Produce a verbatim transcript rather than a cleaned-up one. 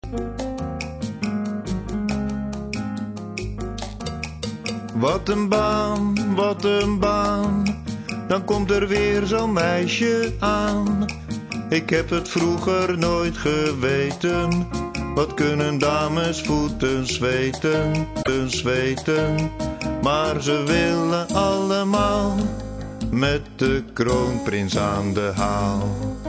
Wat een baan, wat een baan, dan komt er weer zo'n meisje aan. Ik heb het vroeger nooit geweten, wat kunnen damesvoeten zweten, te zweten. Maar ze willen allemaal met de kroonprins aan de haal.